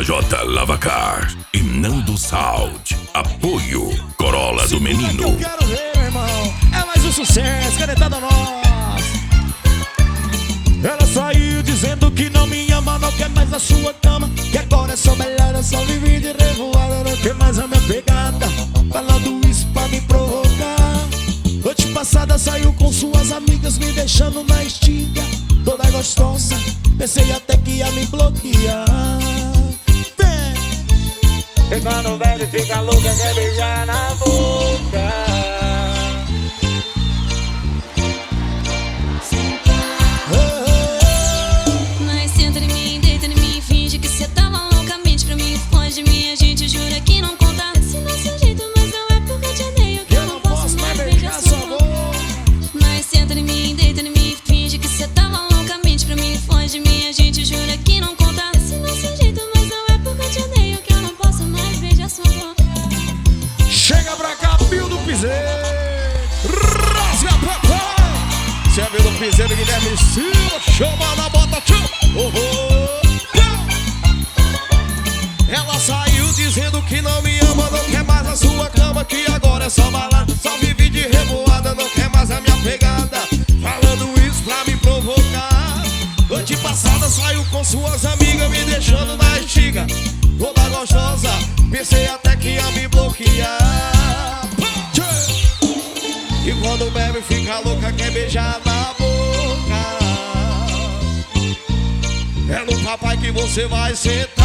JJ Lavacar e Nando Sound. Apoio Corolla do Menino. Eu quero ver, meu irmão. É mais um sucesso, canetada nossa. Ela saiu dizendo que não me ama, não quer mais a sua cama, que agora é só melhor, eu só vivi de revoada, não quer mais a minha pegada, falando isso pra me provocar. Noite passada saiu com suas amigas, me deixando na estiga, toda gostosa, pensei até que ia me bloquear. Vem! E quando bebe fica louca, quer beijar na boca. Chega pra cá, Bill do Piseiro. Rasga pra cá. Você é Bill do Piseiro, Guilherme Silva. Chama na bota, tchau. Ela saiu dizendo que não me ama, não quer mais a sua cama, que agora é só balada, só vive de revoada, não quer mais a minha pegada, falando isso pra me provocar. Noite passada saiu com suas amigas, me deixando na estiga, toda gostosa, pensei até que ia me bloquear. E quando bebe fica louca, quer beijar na boca. É no papai que você vai sentar.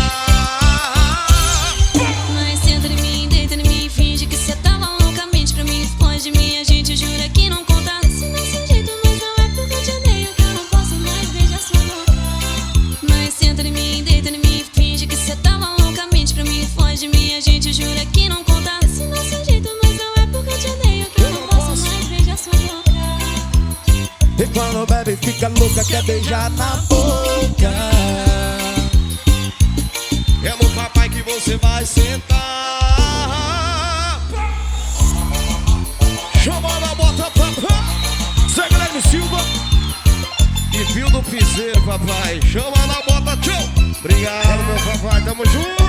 Mas senta em mim, deita em mim, finge que cê tava loucamente pra mim, foge de mim, a gente jura que não conta. Esse nosso jeito, mas não é porque eu te odeio, que eu não posso mais beijar sua boca. Mas senta em mim, deita em mim, finge que cê tava loucamente pra mim, foge de mim, a gente jura que não conta. Esse nosso jeito, mas não é porque eu te odeio, que eu não posso mais beijar sua boca. E quando bebe fica louca, quer beijar na boca. É no papai que você vai sentar. Chama na bota, papai. Zé Guilherme Silva e Bill do Piseiro, papai. Chama na bota, tchau. Obrigado, meu papai, tamo junto.